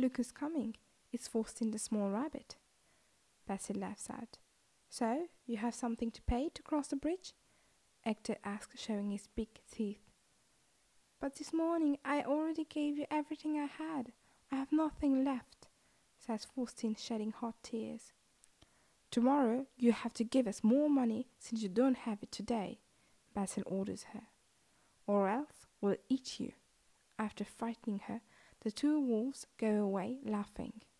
look who's coming. It's Faustin the small rabbit. Basil laughs out. So, you have something to pay to cross the bridge? Hector asks, showing his big teeth. But this morning I already gave you everything I had. I have nothing left, says Faustin, shedding hot tears. Tomorrow you have to give us more money since you don't have it today, Basil orders her. Or else we'll eat you. After frightening her, the two wolves go away laughing.